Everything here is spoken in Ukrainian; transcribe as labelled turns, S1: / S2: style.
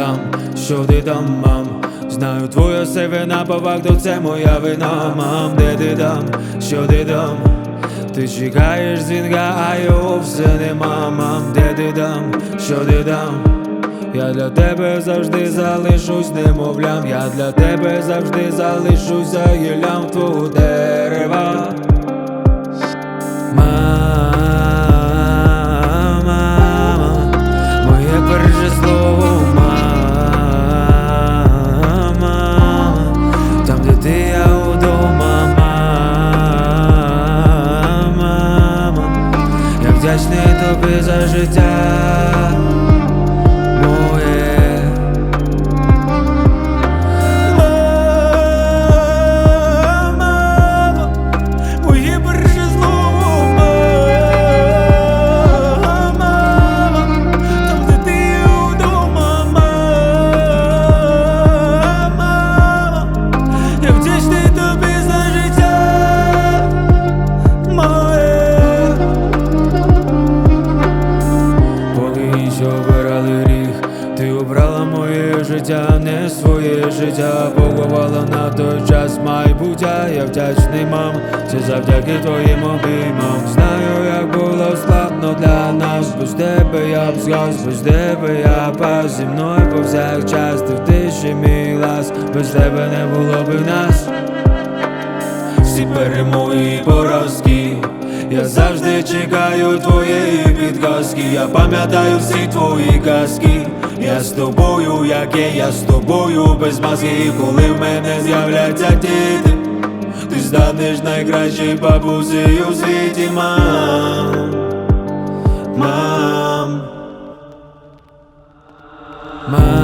S1: дам, що ти там, мам? Знаю твоя сивина, по факту це моя вина, мам. Де ти там, що ти там? Ти чекаєш дзвінка, а його все нема, мам. Де ти там, що ти там? Я для тебе завжди залишусь немовлям. Я для тебе завжди залишусь за гіллям твого дерева. Мама, моє перше слово, мама. Там, де ти, я удома, мама. Я вдячний тобі за життя моє. Мама, моє перше слово, мама. Там, де ти, я удома, мама. Я вдячний тобі за життя моє. Поки інші обирали гріх, ти обрала моє життя, не своє життя. Поховала на той час майбуття. Я вдячний, мам, це завдяки твоїм обіймам. Знаю, як було складно для нас. Без тебе я б згас, без тебе я пас. Зі мною повсякчас ти в тиші мій глас. Без тебе не було б нас. Всі перемоги і поразки, я завжди чекаю твоєї підказки. Я пам'ятаю всі твої казки. Я з тобою, як я з тобою без маски. І коли в мене з'являться діти, ти станеш найкращою бабусею у світі, мам. Мам.